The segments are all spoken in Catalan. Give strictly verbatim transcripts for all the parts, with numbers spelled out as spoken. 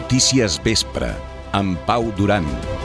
Notícies Vespre, amb Pau Duran.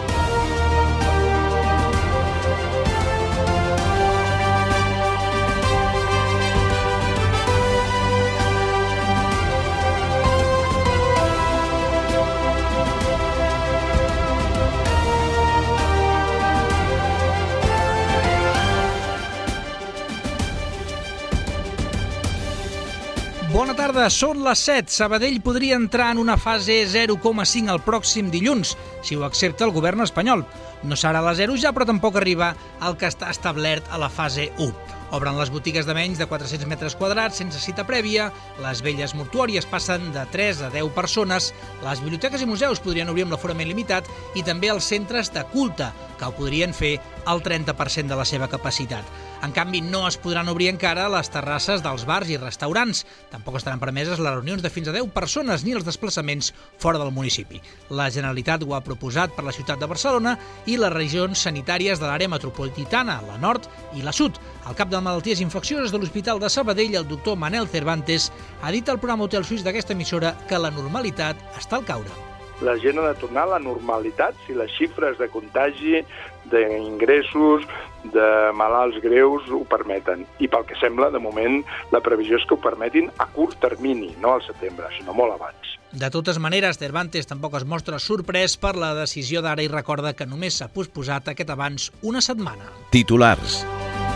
Bona tarda, són les set. Sabadell podria entrar en una fase zero coma cinc el pròxim dilluns, si ho accepta el govern espanyol. No serà la zero ja, però tampoc arriba al que està establert a la fase u. Obren les botigues de menys de quatre-cents metres quadrats sense cita prèvia, les velles mortuòries passen de tres a deu persones, les biblioteques i museus podrien obrir amb l'aforament limitat i també els centres de culte, que ho podrien fer al trenta per cent de la seva capacitat. En canvi, no es podran obrir encara les terrasses dels bars i restaurants. Tampoc estaran permeses les reunions de fins a deu persones ni els desplaçaments fora del municipi. La Generalitat ho ha proposat per la ciutat de Barcelona i les regions sanitàries de l'àrea metropolitana, la nord i la sud. El cap de malalties infeccioses de l'Hospital de Sabadell, el doctor Manel Cervantes, ha dit al programa Hotel Suís d'aquesta emissora que la normalitat està al caure. La gent ha de tornar a la normalitat si les xifres de contagi, d'ingressos, de malalts greus ho permeten. I pel que sembla, de moment, la previsió és que ho permetin a curt termini, no al setembre, sinó molt abans. De totes maneres, Cervantes tampoc es mostra sorprès per la decisió d'ara i recorda que només s'ha posposat aquest abans una setmana. Titulars.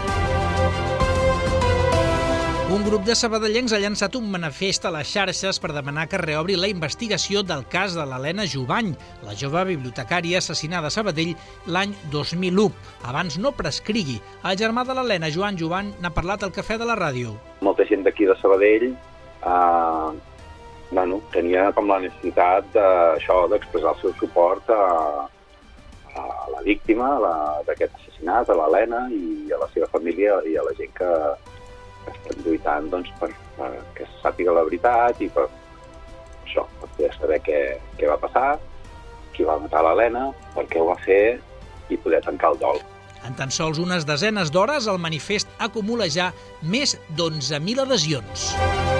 Un grup de sabadellencs ha llançat un manifest a les xarxes per demanar que reobri la investigació del cas de l'Helena Jubany, la jove bibliotecària assassinada a Sabadell l'any dos mil u. Abans no prescrigui. El germà de l'Helena, Joan Jubany, n'ha parlat al Cafè de la Ràdio. Molta gent d'aquí de Sabadell eh, bueno, tenia com la necessitat d'això d'expressar el seu suport a, a la víctima d'aquest assassinat, a l'Helena i a la seva família i a la gent que estem lluitant doncs, per, per que se sàpiga la veritat i per això, per poder saber què, què va passar, qui va matar l'Helena, per què ho va fer i poder tancar el dol. En tan sols unes desenes d'hores, el manifest acumula ja més d'onze mil adhesions.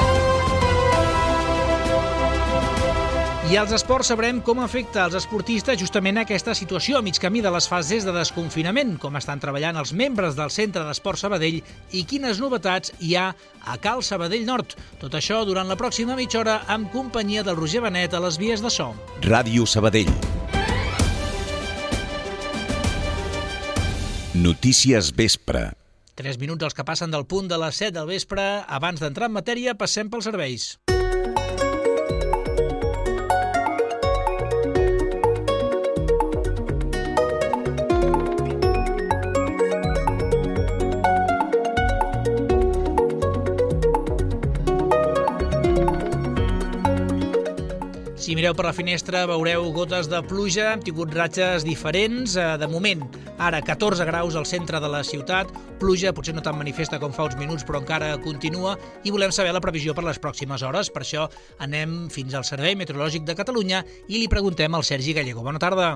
I als esports sabrem com afecta als esportistes justament aquesta situació a mig camí de les fases de desconfinament, com estan treballant els membres del Centre d'Esport Sabadell i quines novetats hi ha a Cal Sabadell Nord. Tot això durant la pròxima mitja hora amb companyia del Roger Benet a les vies de so. Ràdio Sabadell. Notícies Vespre. Tres minuts els que passen del punt de les set del vespre. Abans d'entrar en matèria, passem pels serveis. Si mireu per la finestra veureu gotes de pluja, hem tingut ratxes diferents. De moment, ara catorze graus al centre de la ciutat, pluja potser no tan manifesta com fa uns minuts, però encara continua, i volem saber la previsió per les pròximes hores. Per això anem fins al Servei Meteorològic de Catalunya i li preguntem al Sergi Gallego. Bona tarda.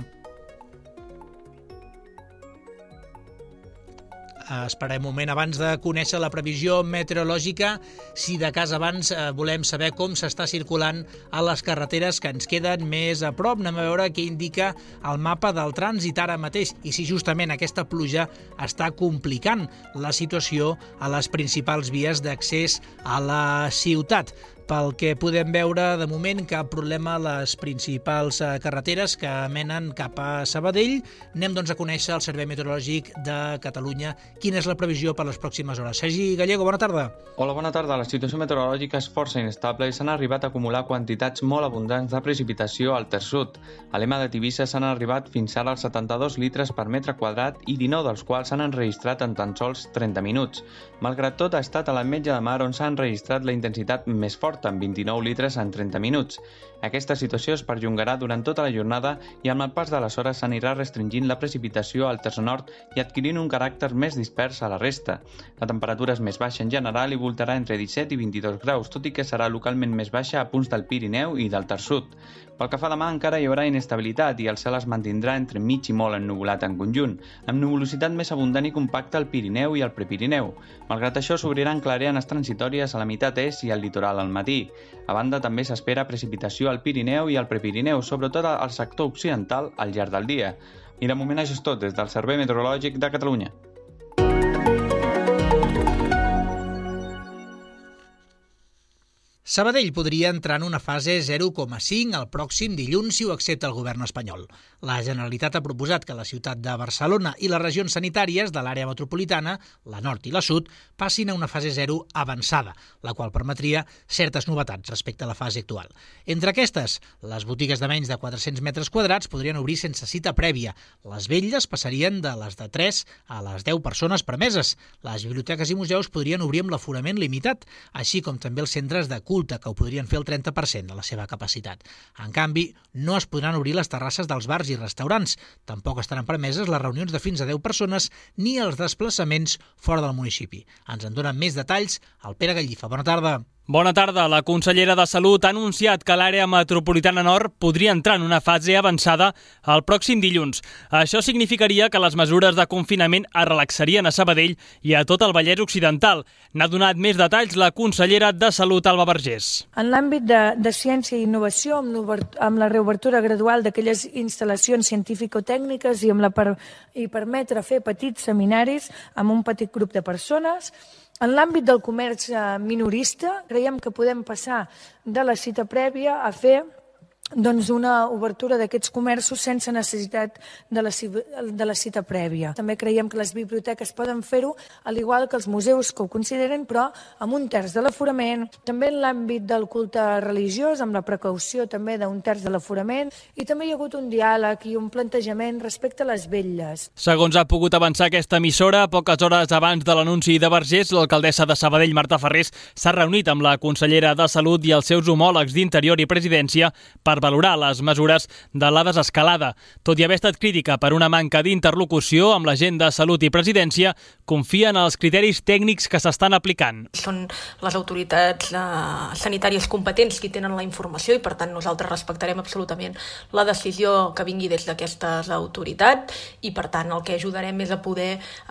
Esperarem un moment abans de conèixer la previsió meteorològica. Si de cas abans eh, volem saber com s'està circulant a les carreteres que ens queden més a prop. Anem a veure què indica el mapa del trànsit ara mateix i si justament aquesta pluja està complicant la situació a les principals vies d'accés a la ciutat. Pel que podem veure, de moment, cap problema a les principals carreteres que menen cap a Sabadell. Anem doncs a conèixer el Servei Meteorològic de Catalunya. Quina és la previsió per les pròximes hores? Sergi Gallego, bona tarda. Hola, bona tarda. La situació meteorològica és força inestable i s'han arribat a acumular quantitats molt abundants de precipitació al terç sud. A l'Ema de Tivissa s'han arribat fins ara als setanta-dos litres per metre quadrat i dinou dels quals s'han enregistrat en tan sols trenta minuts. Malgrat tot, ha estat a l'Ametlla de Mar on s'ha enregistrat la intensitat més forta, amb vint-i-nou litres en trenta minuts. Aquesta situació es perllongarà durant tota la jornada i amb el pas de les hores s'anirà restringint la precipitació al terç nord i adquirint un caràcter més dispers a la resta. La temperatura és més baixa en general i voltarà entre disset i vint-i-dos graus, tot i que serà localment més baixa a punts del Pirineu i del terç sud. Pel que fa a demà encara hi haurà inestabilitat i el cel es mantindrà entre mig i molt ennuvolat en conjunt, amb nuvolositat més abundant i compacta al Pirineu i al Prepirineu. Malgrat això, s'obriran clarianes transitòries a la meitat est i al litoral al matí. A banda, també s'espera precipitació al Pirineu i al Prepirineu, sobretot al sector occidental al llarg del dia. I de moment això és tot des del Servei Meteorològic de Catalunya. Sabadell podria entrar en una fase zero coma cinc el pròxim dilluns si ho accepta el govern espanyol. La Generalitat ha proposat que la ciutat de Barcelona i les regions sanitàries de l'àrea metropolitana, la nord i la sud, passin a una fase zero avançada, la qual permetria certes novetats respecte a la fase actual. Entre aquestes, les botigues de menys de quatre-cents metres quadrats podrien obrir sense cita prèvia. Les vetlles passarien de les de tres a les deu persones permeses. Les biblioteques i museus podrien obrir amb l'aforament limitat, així com també els centres de culte, que ho podrien fer el trenta per cent de la seva capacitat. En canvi, no es podran obrir les terrasses dels bars i restaurants. Tampoc estaran permeses les reunions de fins a deu persones ni els desplaçaments fora del municipi. Ens en donen més detalls el Pere Gallifa. Bona tarda. Bona tarda. La consellera de Salut ha anunciat que l'àrea metropolitana nord podria entrar en una fase avançada el pròxim dilluns. Això significaria que les mesures de confinament es relaxarien a Sabadell i a tot el Vallès Occidental. N'ha donat més detalls la consellera de Salut, Alba Vergés. En l'àmbit de, de ciència i innovació, amb, amb la reobertura gradual d'aquelles instal·lacions científico-tècniques i, amb la per, i permetre fer petits seminaris amb un petit grup de persones. En l'àmbit del comerç minorista, creiem que podem passar de la cita prèvia a fer doncs, una obertura d'aquests comerços sense necessitat de la, de la cita prèvia. També creiem que les biblioteques poden fer-ho, al igual que els museus que ho consideren, però amb un terç de l'aforament. També en l'àmbit del culte religiós, amb la precaució també d'un terç de l'aforament, i també hi ha hagut un diàleg i un plantejament respecte a les vetlles. Segons ha pogut avançar aquesta emissora, poques hores abans de l'anunci de Vergés, l'alcaldessa de Sabadell, Marta Ferrés, s'ha reunit amb la consellera de Salut i els seus homòlegs d'Interior i Presidència per valorar les mesures de la desescalada. Tot i haver estat crítica per una manca d'interlocució amb la gent de Salut i Presidència, confia en els criteris tècnics que s'estan aplicant. Són les autoritats eh, sanitàries competents qui tenen la informació i, per tant, nosaltres respectarem absolutament la decisió que vingui des d'aquestes autoritats i, per tant, el que ajudarem és a poder eh,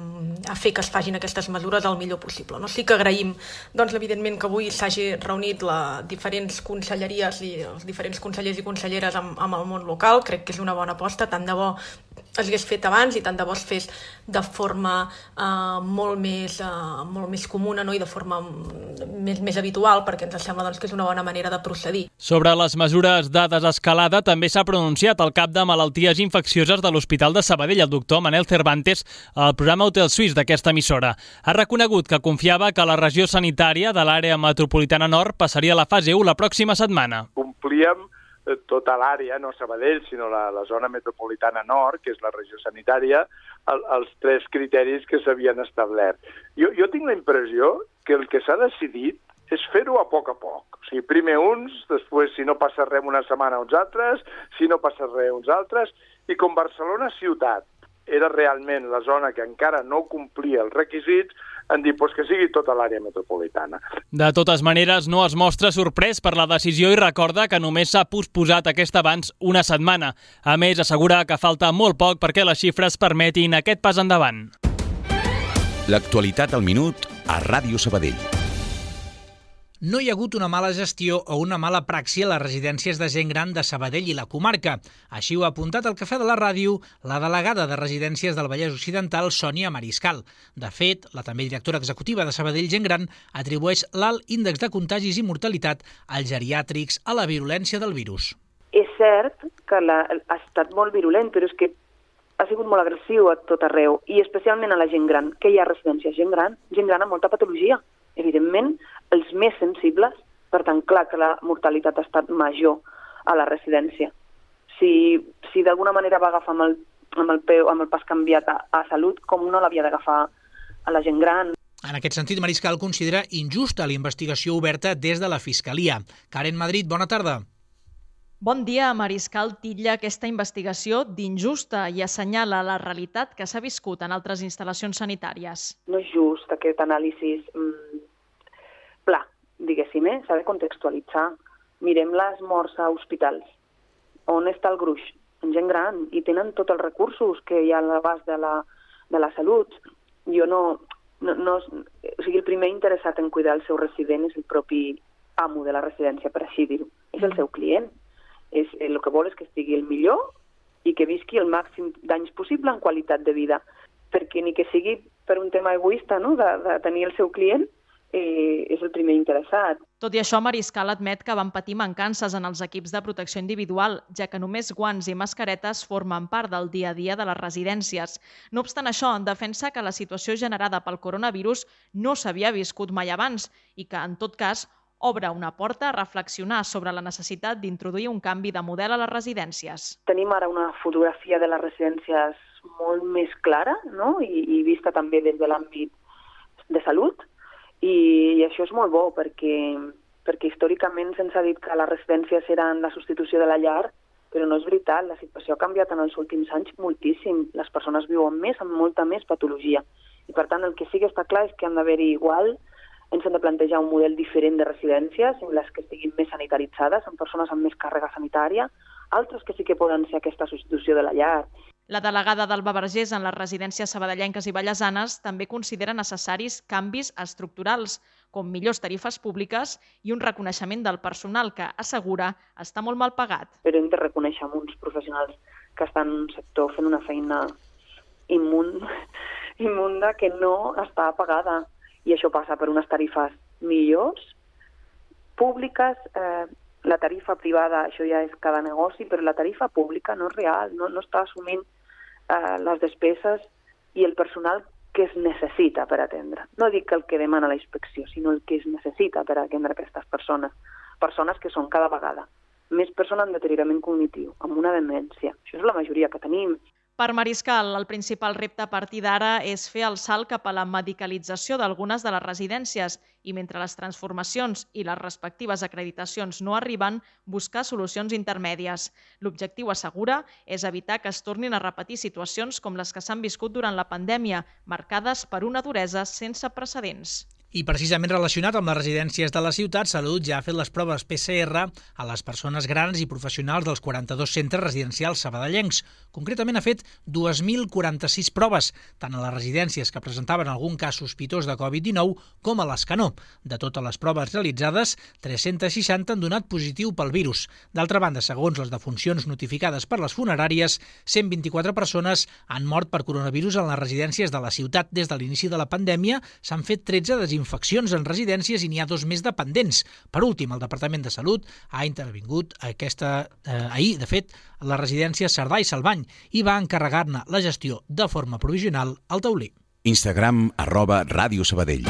a fer que es facin aquestes mesures el millor possible. No? Sí que agraïm, doncs, evidentment, que avui s'hagi reunit les diferents conselleries i els diferents consellers i conselleres amb, amb el món local. Crec que és una bona aposta, tant de bo es hagués fet abans i tant de bo es fes de forma eh, molt, més, eh, molt més comuna, no? I de forma més, més habitual, perquè ens sembla doncs, que és una bona manera de procedir. Sobre les mesures de desescalada també s'ha pronunciat el cap de malalties infeccioses de l'Hospital de Sabadell, el doctor Manel Cervantes, al programa Hotel Suisse d'aquesta emissora. Ha reconegut que confiava que la regió sanitària de l'àrea metropolitana nord passaria a la fase u la pròxima setmana. Complíem tota l'àrea, no Sabadell, sinó la, la zona metropolitana nord, que és la regió sanitària, el, els tres criteris que s'havien establert. Jo, jo tinc la impressió que el que s'ha decidit és fer-ho a poc a poc. O sigui, primer uns, després, si no passa res una setmana, uns altres, si no passa res uns altres, i com Barcelona ciutat era realment la zona que encara no complia els requisits, en dir pues, que sigui tota l'àrea metropolitana. De totes maneres, no es mostra sorprès per la decisió i recorda que només s'ha posposat aquest avanç una setmana. A més, assegura que falta molt poc perquè les xifres permetin aquest pas endavant. L'actualitat al minut a Ràdio Sabadell. No hi ha hagut una mala gestió o una mala praxi a les residències de gent gran de Sabadell i la comarca. Així ho ha apuntat al Cafè de la Ràdio la delegada de Residències del Vallès Occidental, Sònia Mariscal. De fet, la també directora executiva de Sabadell Gent Gran atribueix l'alt índex de contagis i mortalitat als geriàtrics a la virulència del virus. És cert que la, ha estat molt virulent, però és que ha sigut molt agressiu a tot arreu, i especialment a la gent gran, que hi ha residències gent gran, gent gran amb molta patologia. Evidentment, els més sensibles, per tant, clar que la mortalitat ha estat major a la residència. Si, si d'alguna manera va agafar amb el, amb el, peu, amb el pas canviat a, a salut, com no l'havia d'agafar a la gent gran. En aquest sentit, Mariscal considera injusta la investigació oberta des de la Fiscalia. Karen Madrid, bona tarda. Bon dia. Mariscal titlla aquesta investigació d'injusta i assenyala la realitat que s'ha viscut en altres instal·lacions sanitàries. No és just aquest anàlisi mm, pla, diguéssim, eh? S'ha de contextualitzar. Mirem les morts a hospitals. On està el gruix? En gent gran. I tenen tots els recursos que hi ha a l'abast de la, de la salut. Jo no, no, no... O sigui, el primer interessat en cuidar el seu resident és el propi amo de la residència, per així dir-ho. és el seu client. És, el que vol és que estigui el millor i que visqui el màxim d'anys possible en qualitat de vida. Perquè ni que sigui per un tema egoista, no?, de, de tenir el seu client, eh, és el primer interessat. Tot i això, Mariscal admet que van patir mancances en els equips de protecció individual, ja que només guants i mascaretes formen part del dia a dia de les residències. No obstant això, defensa que la situació generada pel coronavirus no s'havia viscut mai abans i que, en tot cas, obre una porta a reflexionar sobre la necessitat d'introduir un canvi de model a les residències. Tenim ara una fotografia de les residències molt més clara, no?, I, i vista també des de l'àmbit de salut, i, i això és molt bo perquè, perquè històricament se'ns ha dit que les residències eren la substitució de la llar, però no és veritat, la situació ha canviat en els últims anys moltíssim. Les persones viuen més, amb molta més patologia. I per tant, el que sí que està clar és que han d'haver-hi igual, ens hem de plantejar un model diferent de residències, en les que estiguin més sanitaritzades, amb persones amb més càrrega sanitària, altres que sí que poden ser aquesta substitució de la llar. La delegada d'Alba Vergés en les residències sabadellenques i vallesanes també considera necessaris canvis estructurals, com millors tarifes públiques i un reconeixement del personal que, assegura, està molt mal pagat. Però hem de reconèixer amb uns professionals que estan en un sector fent una feina immunda, immunda que no està pagada. I això passa per unes tarifes millors, públiques. Eh, la tarifa privada, això ja és cada negoci, però la tarifa pública no és real, no, no està assumint eh, les despeses i el personal que es necessita per atendre. No dic el que demana la inspecció, sinó el que es necessita per atendre aquestes persones. Persones que són cada vegada més persones amb deteriorament cognitiu, amb una demència. Això és la majoria que tenim. Per Mariscal, el principal repte a partir d'ara és fer el salt cap a la medicalització d'algunes de les residències i, mentre les transformacions i les respectives acreditacions no arriben, buscar solucions intermèdies. L'objectiu, assegura, és evitar que es tornin a repetir situacions com les que s'han viscut durant la pandèmia, marcades per una duresa sense precedents. I precisament relacionat amb les residències de la ciutat, Salut ja ha fet les proves P C R a les persones grans i professionals dels quaranta-dos centres residencials sabadellencs. Concretament ha fet dos mil quaranta-sis proves, tant a les residències que presentaven algun cas sospitós de covid dinou com a les que no. De totes les proves realitzades, tres-centes seixanta han donat positiu pel virus. D'altra banda, segons les defuncions notificades per les funeràries, cent vint-i-quatre persones han mort per coronavirus en les residències de la ciutat. Des de l'inici de la pandèmia s'han fet tretze desinfeccions infeccions en residències i n'hi ha dos més dependents. Per últim, el Departament de Salut ha intervingut aquesta, eh, ahir, de fet, a la residència Cerdà i Salvany i va encarregar-ne la gestió de forma provisional al taulí. Instagram arroba Ràdio Sabadell.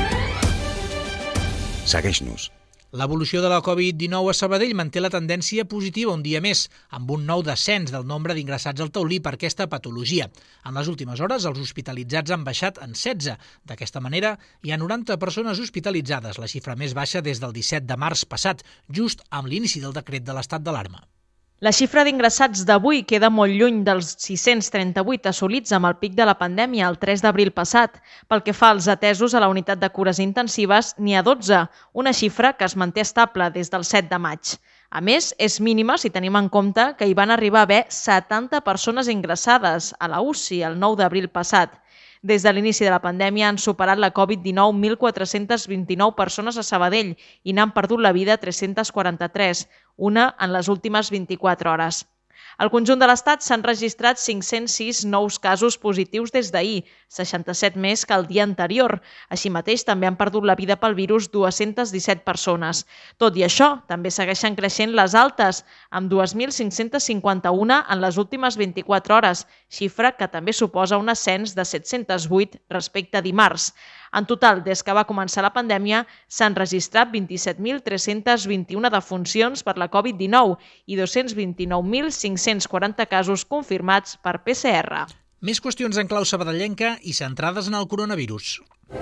Segueix-nos. L'evolució de la covid dinou a Sabadell manté la tendència positiva un dia més, amb un nou descens del nombre d'ingressats al taulí per aquesta patologia. En les últimes hores, els hospitalitzats han baixat en setze. D'aquesta manera, hi ha noranta persones hospitalitzades, la xifra més baixa des del disset de març passat, just amb l'inici del decret de l'estat d'alarma. La xifra d'ingressats d'avui queda molt lluny dels sis-cents trenta-vuit assolits amb el pic de la pandèmia el tres d'abril passat. Pel que fa als atesos a la unitat de cures intensives, n'hi ha dotze, una xifra que es manté estable des del set de maig. A més, és mínima si tenim en compte que hi van arribar a haver setanta persones ingressades a la U C I el nou d'abril passat. Des de l'inici de la pandèmia han superat la covid dinou mil quatre-cents vint-i-nou persones a Sabadell i n'han perdut la vida tres-cents quaranta-tres, una en les últimes vint-i-quatre hores. Al conjunt de l'Estat s'han registrat cinc-cents sis nous casos positius des d'ahir, seixanta-set més que el dia anterior. Així mateix, també han perdut la vida pel virus dues-centes disset persones. Tot i això, també segueixen creixent les altes, amb dos mil cinc-cents cinquanta-un en les últimes vint-i-quatre hores, xifra que també suposa un ascens de set-cents vuit respecte a dimarts. En total, des que va començar la pandèmia, s'han registrat vint-i-set mil tres-cents vint-i-una defuncions per la covid dinou i dos-cents vint-i-nou mil cinc-cents quaranta casos confirmats per P C R. Més qüestions en clau sabadellenca i centrades en el coronavirus.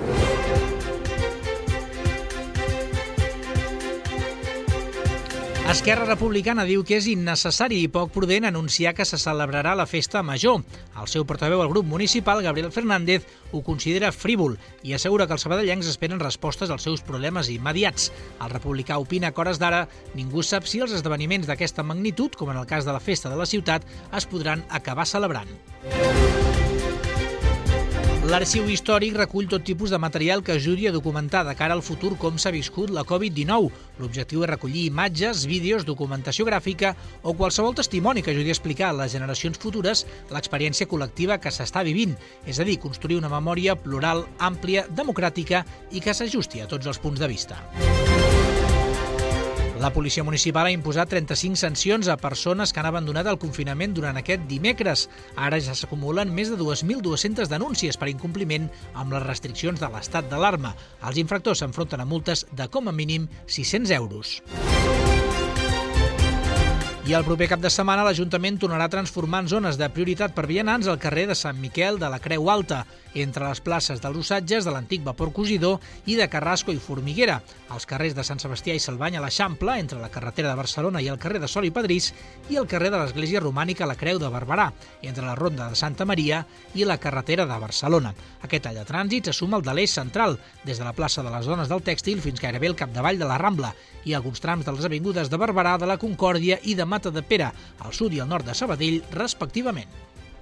Esquerra Republicana diu que és innecessari i poc prudent anunciar que se celebrarà la festa major. El seu portaveu al grup municipal, Gabriel Fernández, ho considera frívol i assegura que els sabadellencs esperen respostes als seus problemes immediats. El republicà opina que a hores d'ara ningú sap si els esdeveniments d'aquesta magnitud, com en el cas de la festa de la ciutat, es podran acabar celebrant. L'Arxiu Històric recull tot tipus de material que ajudi a documentar de cara al futur com s'ha viscut la covid dinou. L'objectiu és recollir imatges, vídeos, documentació gràfica o qualsevol testimoni que ajudi a explicar a les generacions futures l'experiència col·lectiva que s'està vivint, és a dir, construir una memòria plural, àmplia, democràtica i que s'ajusti a tots els punts de vista. La policia municipal ha imposat trenta-cinc sancions a persones que han abandonat el confinament durant aquest dimecres. Ara ja s'acumulen més de dos mil dues-centes denúncies per incompliment amb les restriccions de l'estat d'alarma. Els infractors s'enfronten a multes de com a mínim sis-cents euros. I el proper cap de setmana l'Ajuntament tornarà a transformar en zones de prioritat per vianants el carrer de Sant Miquel de la Creu Alta, entre les places dels Ossatges, de l'antic vapor cosidor i de Carrasco i Formiguera, els carrers de Sant Sebastià i Salvany a l'Eixample, entre la carretera de Barcelona i el carrer de Sol i Padrís, i el carrer de l'Església Romànica a la Creu de Barberà, entre la Ronda de Santa Maria i la carretera de Barcelona. Aquest tall de trànsit se suma al de l'eix central, des de la plaça de les Dones del Tèxtil fins gairebé al capdavall de la Rambla, i alguns trams de les avingudes de Barberà, de la Concòrdia i de Matadepera, al sud i al nord de Sabadell, respectivament.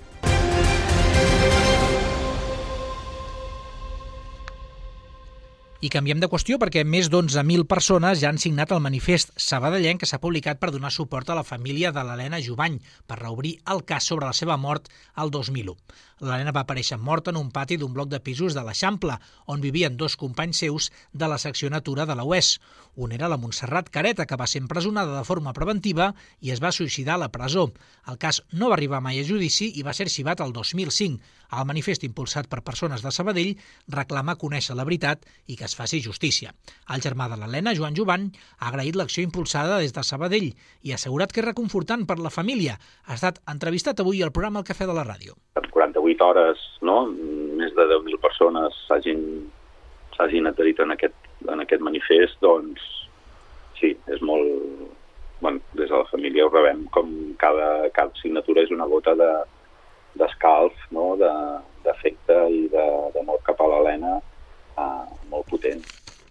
I canviem de qüestió perquè més d'onze mil persones ja han signat el manifest sabadellenc que s'ha publicat per donar suport a la família de l'Helena Jubany per reobrir el cas sobre la seva mort el dos mil u. L'Helena va aparèixer morta en un pati d'un bloc de pisos de l'Eixample, on vivien dos companys seus de la secció Natura de la U E S. Un era la Montserrat Careta, que va ser empresonada de forma preventiva i es va suïcidar a la presó. El cas no va arribar mai a judici i va ser arxivat el dos mil cinc. El manifest impulsat per persones de Sabadell reclama conèixer la veritat i que es faci justícia. El germà de l'Helena, Joan Jubany, ha agraït l'acció impulsada des de Sabadell i ha assegurat que és reconfortant per la família. Ha estat entrevistat avui al programa El Cafè de la Ràdio. En quaranta-vuit hores, no? Més de deu mil persones s'hagin s'hagin adherit en aquest, en aquest manifest, doncs sí, és molt... Bueno, des de la família ho rebem com cada, cada signatura és una gota de, d'escalf, no? de, d'afecte i d'amor cap a l'Helena eh, molt potent.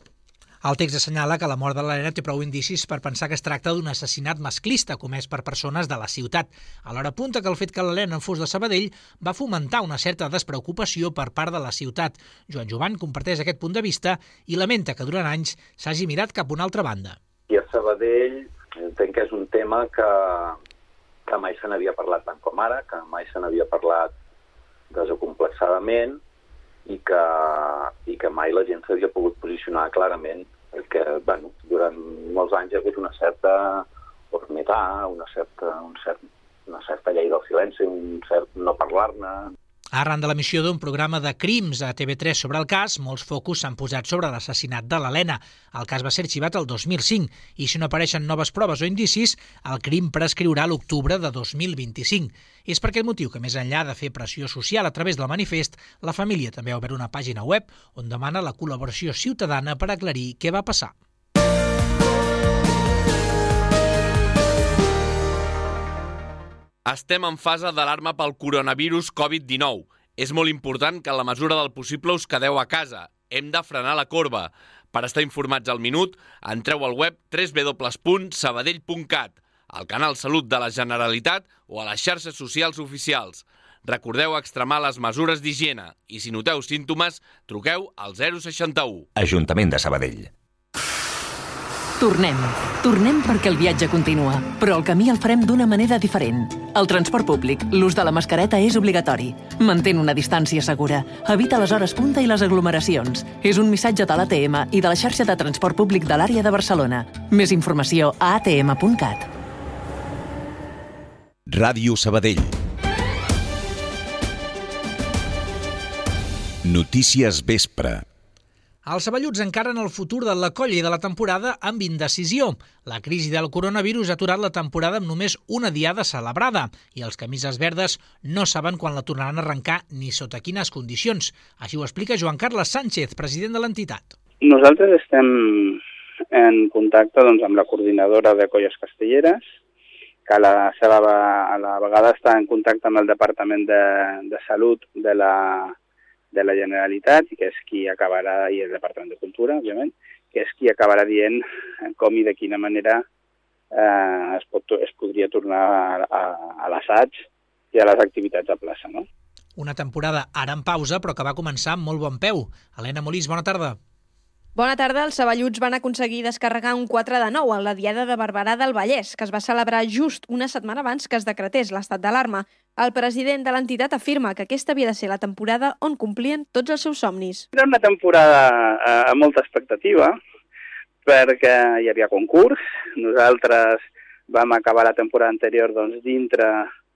El text assenyala que la mort de l'Helena té prou indicis per pensar que es tracta d'un assassinat masclista comès per persones de la ciutat. Alhora apunta que el fet que l'Helena fos de Sabadell va fomentar una certa despreocupació per part de la ciutat. Joan Jubany comparteix aquest punt de vista i lamenta que durant anys s'hagi mirat cap a una altra banda. I a Sabadell entenc que és un tema que, que mai se n'havia parlat tant com ara, que mai se n'havia parlat desacomplexadament i que, i que mai la gent s'havia pogut posicionar clarament, perquè bueno, durant molts anys hi ha hagut una certa ormetà, una certa, un cert, una certa llei del silenci, un cert no parlar-ne. Arran de l'emissió d'un programa de crims a T V tres sobre el cas, molts focus s'han posat sobre l'assassinat de l'Helena. El cas va ser arxivat el dos mil cinc i si no apareixen noves proves o indicis, el crim prescriurà a l'octubre de dos mil vint-i-cinc. És per aquest motiu que, més enllà de fer pressió social a través del manifest, la família també ha obert una pàgina web on demana la col·laboració ciutadana per aclarir què va passar. Estem en fase d'alarma pel coronavirus covid dinou. És molt important que en la mesura del possible us quedeu a casa. Hem de frenar la corba. Per estar informats al minut, entreu al web w w w punt sabadell punt cat, al canal Salut de la Generalitat o a les xarxes socials oficials. Recordeu extremar les mesures d'higiene i si noteu símptomes, truqueu al zero seixanta-u. Ajuntament de Sabadell. Tornem. Tornem perquè el viatge continua, però el camí el farem d'una manera diferent. Al transport públic, l'ús de la mascareta és obligatori. Mantén una distància segura. Evita les hores punta i les aglomeracions. És un missatge de l'A T M i de la xarxa de transport públic de l'àrea de Barcelona. Més informació a a t m punt cat. Ràdio Sabadell. Notícies Vespre. Els saballuts encaren el futur de la colla i de la temporada amb indecisió. La crisi del coronavirus ha aturat la temporada amb només una diada celebrada i els camises verdes no saben quan la tornaran a arrencar ni sota quines condicions. Així ho explica Joan Carles Sánchez, president de l'entitat. Nosaltres estem en contacte doncs, amb la coordinadora de colles castelleres, que a la, seva, a la vegada està en contacte amb el Departament de, de Salut de la de la Generalitat, i que és qui acabarà, i el Departament de Cultura, òbviament, que és qui acabarà dient com i de quina manera eh, es, pot, es podria tornar a, a, a l'assaig i a les activitats a plaça, no? Una temporada ara en pausa, però que va començar amb molt bon peu. Helena Molís, bona tarda. Bona tarda. Els saballuts van aconseguir descarregar un quatre de nou en la Diada de Barberà del Vallès, que es va celebrar just una setmana abans que es decretés l'estat d'alarma. El president de l'entitat afirma que aquesta havia de ser la temporada on complien tots els seus somnis. Era una temporada eh, amb molta expectativa, perquè hi havia concurs. Nosaltres vam acabar la temporada anterior doncs, dintre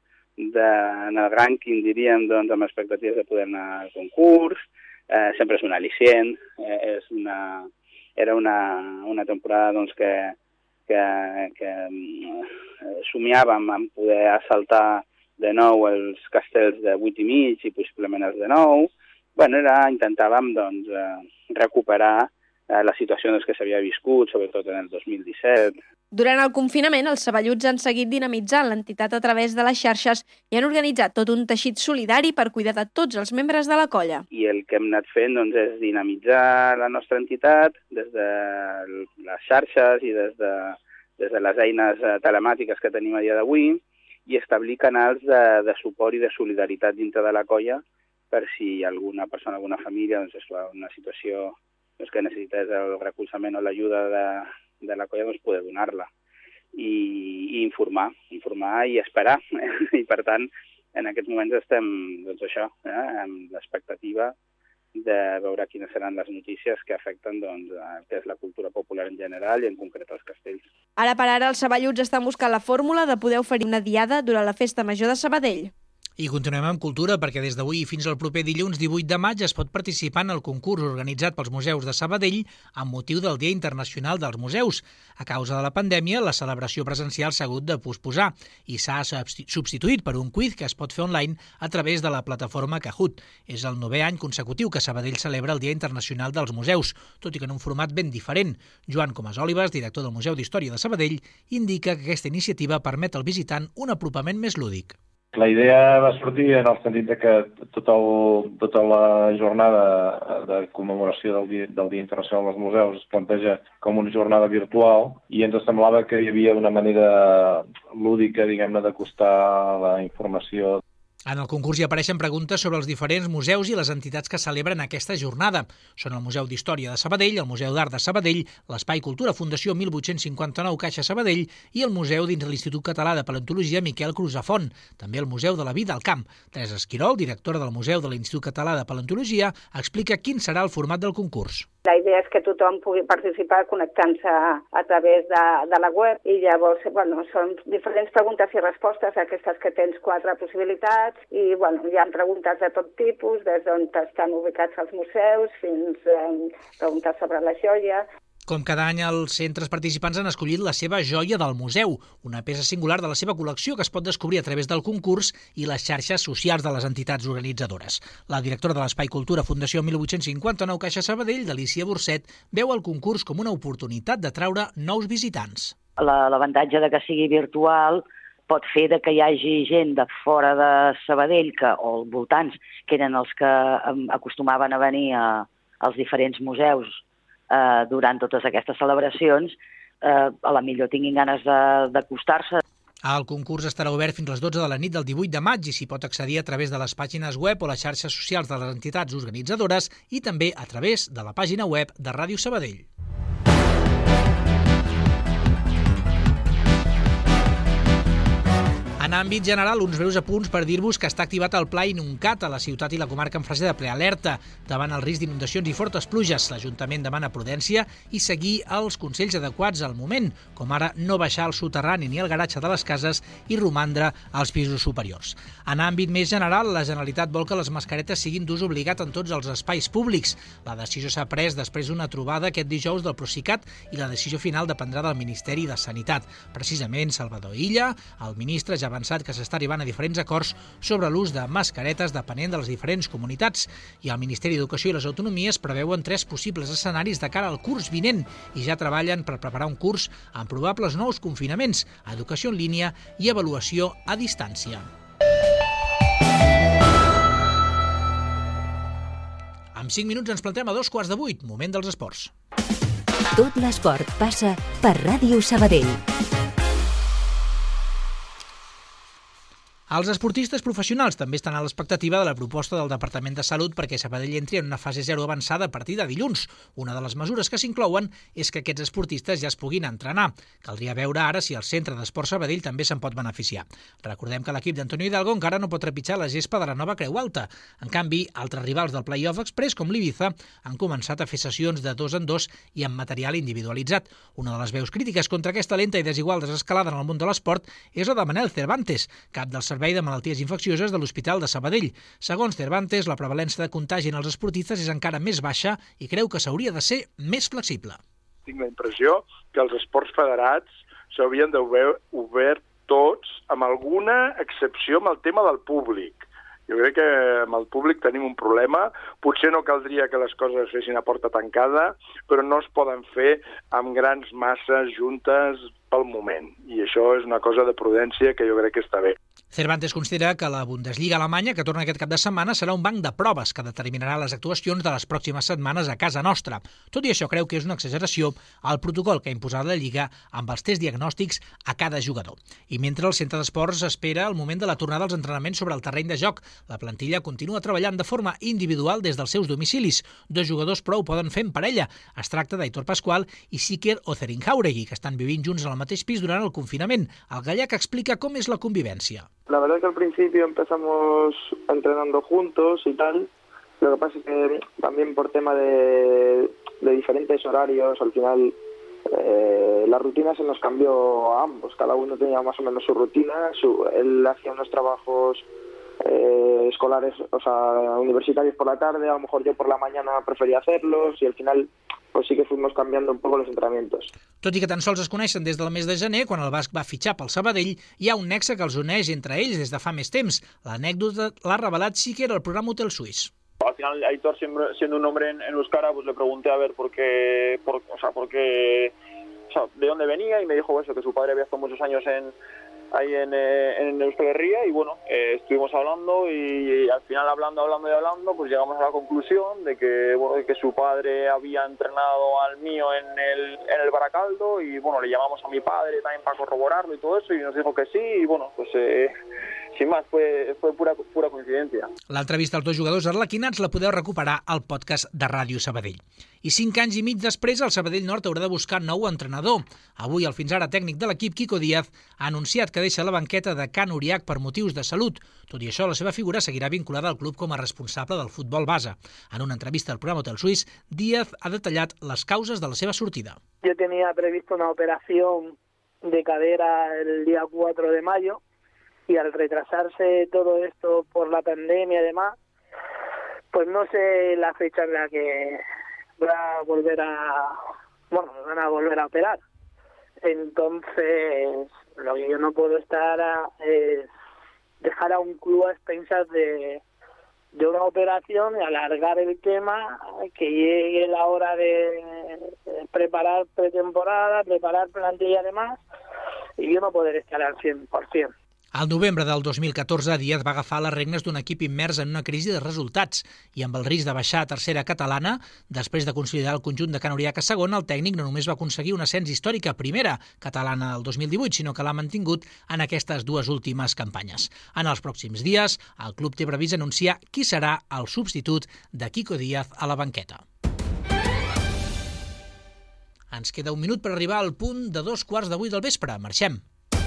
de, en el rànquing, diríem, doncs, amb expectatives de poder anar al concurs. Eh, sempre és un al·licient, eh, és una, era una, una temporada doncs, que, que, que eh, somiàvem en poder assaltar de nou els castells de vuit i mig i possiblement els de nou. Bueno, era, intentàvem doncs, eh, recuperar eh, la situació doncs, que s'havia viscut, sobretot en el dos mil disset. Durant el confinament, els saballuts han seguit dinamitzant l'entitat a través de les xarxes i han organitzat tot un teixit solidari per cuidar de tots els membres de la colla. I el que hem anat fent doncs, és dinamitzar la nostra entitat des de les xarxes i des de, des de les eines telemàtiques que tenim a dia d'avui i establir canals de, de suport i de solidaritat dintre de la colla per si alguna persona, alguna família doncs, és una situació doncs, que necessités el recolzament o l'ajuda de de la colla, doncs, poder donar-la i, i informar, informar i esperar. I, per tant, en aquests moments estem, doncs, això, eh, amb l'expectativa de veure quines seran les notícies que afecten doncs, el que és la cultura popular en general i en concret els castells. Ara per ara, els saballuts estan buscant la fórmula de poder oferir una diada durant la Festa Major de Sabadell. I continuem amb cultura perquè des d'avui fins al proper dilluns divuit de maig es pot participar en el concurs organitzat pels museus de Sabadell amb motiu del Dia Internacional dels Museus. A causa de la pandèmia, la celebració presencial s'ha hagut de posposar i s'ha substituït per un quiz que es pot fer online a través de la plataforma Kahoot. És el novè any consecutiu que Sabadell celebra el Dia Internacional dels Museus, tot i que en un format ben diferent. Joan Comas Olives, director del Museu d'Història de Sabadell, indica que aquesta iniciativa permet al visitant un apropament més lúdic. La idea va sortir en el sentit de que tot el, tota la jornada de commemoració del Dia, del Dia Internacional dels Museus es planteja com una jornada virtual i ens semblava que hi havia una manera lúdica, diguem-ne, d'acostar la informació. En el concurs hi apareixen preguntes sobre els diferents museus i les entitats que celebren aquesta jornada. Són el Museu d'Història de Sabadell, el Museu d'Art de Sabadell, l'Espai Cultura Fundació mil vuit-cents cinquanta-nou Caixa Sabadell i el Museu dins l'Institut Català de Paleontologia Miquel Crusafont, també el Museu de la Vida al Camp. Teresa Esquirol, directora del Museu de l'Institut Català de Paleontologia, explica quin serà el format del concurs. La idea és que tothom pugui participar connectant-se a través de, de la web i llavors bueno, són diferents preguntes i respostes, aquestes que tens quatre possibilitats i bueno, hi ha preguntes de tot tipus, des d'on estan ubicats els museus fins a eh, preguntes sobre la joia. Com cada any, els centres participants han escollit la seva joia del museu, una peça singular de la seva col·lecció que es pot descobrir a través del concurs i les xarxes socials de les entitats organitzadores. La directora de l'Espai Cultura Fundació mil vuit-cents cinquanta-nou Caixa Sabadell, Delícia Burcet, veu el concurs com una oportunitat d'atraure nous visitants. L'avantatge de que sigui virtual pot fer de que hi hagi gent de fora de Sabadell que, o als voltants, que eren els que acostumaven a venir a, als diferents museus eh, durant totes aquestes celebracions, eh, a la millor tinguin ganes d'acostar-se. El concurs estarà obert fins a les dotze de la nit del divuit de maig i s'hi pot accedir a través de les pàgines web o les xarxes socials de les entitats organitzadores i també a través de la pàgina web de Ràdio Sabadell. En àmbit general, uns breus apunts per dir-vos que està activat el Pla Inuncat a la ciutat i la comarca en fase de prealerta. Davant el risc d'inundacions i fortes pluges, l'Ajuntament demana prudència i seguir els consells adequats al moment, com ara no baixar al soterrani ni al garatge de les cases i romandre als pisos superiors. En àmbit més general, la Generalitat vol que les mascaretes siguin d'ús obligat en tots els espais públics. La decisió s'ha pres després d'una trobada aquest dijous del Procicat i la decisió final dependrà del Ministeri de Sanitat. Precisament, Salvador Illa, el ministre, ja avançat que s'està arribant a diferents acords sobre l'ús de mascaretes depenent de les diferents comunitats. I el Ministeri d'Educació i les Autonomies preveuen tres possibles escenaris de cara al curs vinent i ja treballen per preparar un curs amb probables nous confinaments, educació en línia i avaluació a distància. En cinc minuts ens plantem a dos quarts de vuit, moment dels esports. Tot l'esport passa per Ràdio Sabadell. Els esportistes professionals també estan a l'expectativa de la proposta del Departament de Salut perquè Sabadell entri en una fase zero avançada a partir de dilluns. Una de les mesures que s'inclouen és que aquests esportistes ja es puguin entrenar. Caldria veure ara si el Centre d'Esport Sabadell també se'n pot beneficiar. Recordem que l'equip d'Antonio Hidalgo encara no pot trepitjar la gespa de la nova Creu Alta. En canvi, altres rivals del Playoff Express, com l'Ibiza, han començat a fer sessions de dos en dos i amb material individualitzat. Una de les veus crítiques contra aquesta lenta i desigual desescalada en el món de l'esport és la de Manel Cervantes, cap del Servei de Malalties Infeccioses de l'Hospital de Sabadell. Segons Cervantes, la prevalència de contagi en els esportistes és encara més baixa i creu que s'hauria de ser més flexible. Tinc la impressió que els esports federats s'haurien d'haver obert tots, amb alguna excepció amb el tema del públic. Jo crec que amb el públic tenim un problema. Potser no caldria que les coses es fessin a porta tancada, però no es poden fer amb grans masses juntes pel moment. I això és una cosa de prudència que jo crec que està bé. Cervantes considera que la Bundesliga alemanya, que torna aquest cap de setmana, serà un banc de proves que determinarà les actuacions de les pròximes setmanes a casa nostra. Tot i això, creu que és una exageració el protocol que ha imposat la Lliga amb els tests diagnòstics a cada jugador. I mentre el centre d'esports espera el moment de la tornada als entrenaments sobre el terreny de joc, la plantilla continua treballant de forma individual des dels seus domicilis. Dos jugadors prou poden fer en parella. Es tracta d'Aitor Pascual i Siker Otheringhauregui, que estan vivint junts en el mateix pis durant el confinament. El gallec explica com és la convivència. La verdad es que al principio empezamos entrenando juntos y tal. Lo que pasa es que también por tema de, de diferentes horarios, al final eh, la rutina se nos cambió a ambos. Cada uno tenía más o menos su rutina. Su, él hacía unos trabajos eh, escolares, o sea, universitarios por la tarde. A lo mejor yo por la mañana prefería hacerlos y al final pues sí que fuimos cambiando un poco los entrenamientos. Tot i que tan sols es coneixen des del mes de gener, quan el basc va fitxar pel Sabadell, hi ha un nexe que els uneix entre ells des de fa més temps. L'anècdota l'ha revelat Siker al programa Hotel Suisse. Al final, Aitor, siendo un hombre en, en Euskara, pues le pregunté a ver por qué, por, o sea, por qué, o sea, de dónde venía y me dijo eso, que su padre había estado muchos años en ahí en, eh, en Euskal Herria y bueno, eh, estuvimos hablando y, y al final hablando, hablando y hablando, pues llegamos a la conclusión de que bueno, de que su padre había entrenado al mío en el, en el Baracaldo y bueno, le llamamos a mi padre también para corroborarlo y todo eso y nos dijo que sí y bueno, pues eh, sin más, fue, fue pura, pura coincidencia. L'entrevista als dos jugadors arlequinats la podeu recuperar al podcast de Ràdio Sabadell. I cinc anys i mig després, el Sabadell Nord haurà de buscar nou entrenador. Avui, el fins ara tècnic de l'equip, Quico Díaz, ha anunciat que deixa la banqueta de Can Uriach per motius de salut. Tot i això, la seva figura seguirà vinculada al club com a responsable del futbol base. En una entrevista al programa Hotel Suisse, Díaz ha detallat les causes de la seva sortida. Yo tenía previsto una operación de cadera el día cuatro de mayo y al retrasarse todo esto por la pandemia y demás, pues no sé la fecha en la que va a volver a, bueno, van a volver a operar. Entonces, lo que yo no puedo estar a, es dejar a un club a expensas de, de una operación y alargar el tema, que llegue la hora de preparar pretemporada, preparar plantilla y demás, y yo no poder estar al cien por ciento. Al novembre del dos mil catorze, Díaz va agafar les regnes d'un equip immers en una crisi de resultats i amb el risc de baixar a tercera catalana, després de consolidar el conjunt de Can Uriach a segona, el tècnic no només va aconseguir un ascens històric a primera catalana del dos mil divuit, sinó que l'ha mantingut en aquestes dues últimes campanyes. En els pròxims dies, el club té previst anunciar qui serà el substitut de Quico Díaz a la banqueta. Ens queda un minut per arribar al punt de dos quarts de vuit del vespre. Marxem.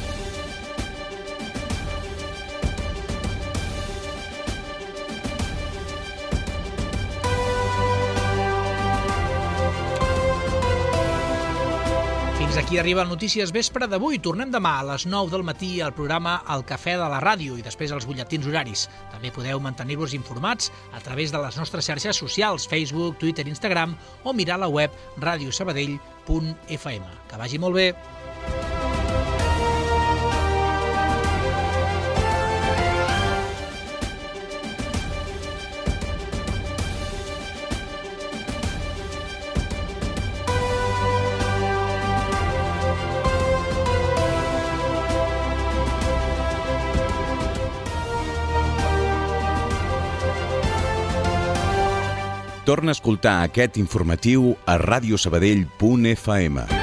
Fins aquí arriba el Notícies Vespre d'avui. Tornem demà a les nou del matí al programa El Cafè de la Ràdio i després els butlletins horaris. També podeu mantenir-vos informats a través de les nostres xarxes socials, Facebook, Twitter, Instagram o mirar la web radio sabadell punt f m. Que vagi molt bé! Torna a escoltar aquest informatiu a radio sabadell punt f m.